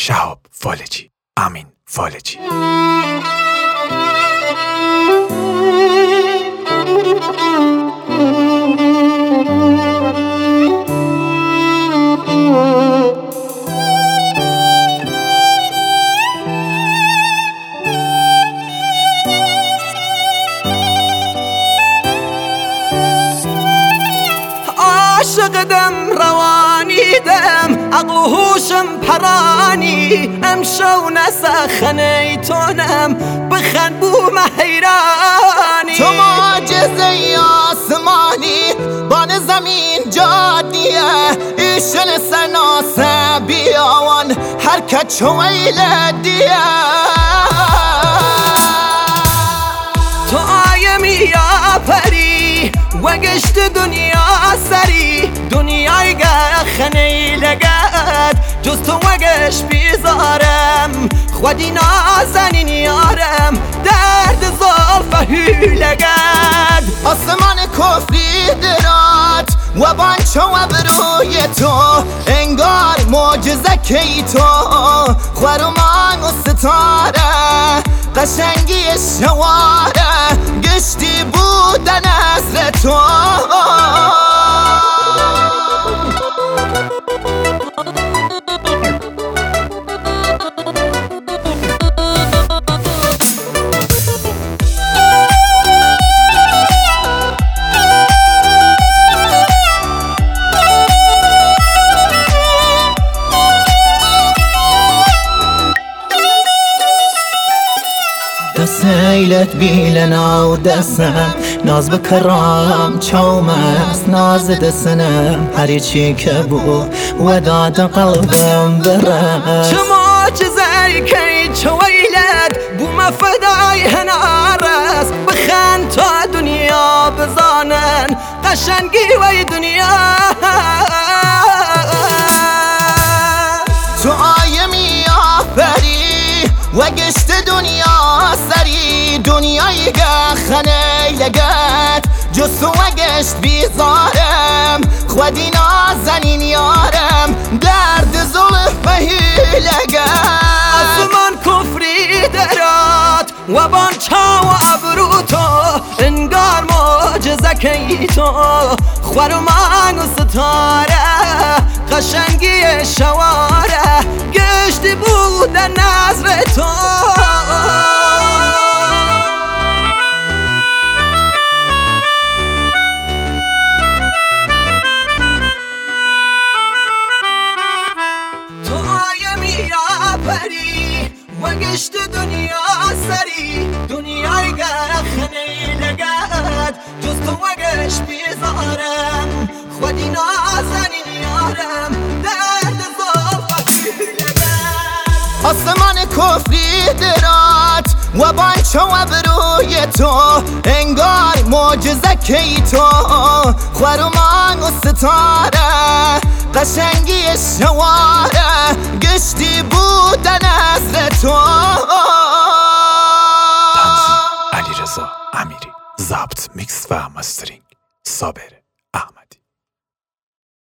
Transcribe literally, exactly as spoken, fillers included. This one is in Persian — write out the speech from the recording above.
شهاب فالجی، امین فالجی. عاشقدم روانیدم عقل و هوشم پرانی امشو نسخنی تونم بخند بوم حیرانی تو معجزه آسمانی بان زمین جادیه ایشن سناسه بیاوان حرکت شویل دیه تو آیمی یا پری و گشت دنیا سری دنیای خنی لگد جز تو و گشت بیزارم خودی نازنین یارم درد زلفه لگد آسمان کفری درات و بانچو و بروی تو انگار معجزه کی تو خورمان و ستاره قشنگی شواره گشتی بودن نظر تو دسیلت بیلنا و دستم ناز بکرام چوم است ناز دستنم هری چی که بو و داد قلبم برم چه معجزه کی چویلت بو مفدای هنارس بخند تا دنیا بزانن قشنگی وی دنیا تو آیمی آفری و گشت دنیا سری دنیای خنه لگت جز تو و گشت بیزارم خودی نازنین یارم درد زلفه لگت آسمان کفری درات و بانچا و ابرو تو انگار معجزه کی تو خورمان و ستاره قشنگی شواره گشتی بودن نظر تو تو آیمی یا پری و گشت دنیا سری دنیای خنی لگد جز تو و گشت بیزارم خودی نازنین یارم درد زلفه لگد آسمان کفری درات و بانچو و بروی تو انگار معجزه کی تو خورمان و ستاره قشنگی شواره گشتی بودن نظر تو علیرضا امیری، ضبط، میکس و مسترینگ صابر.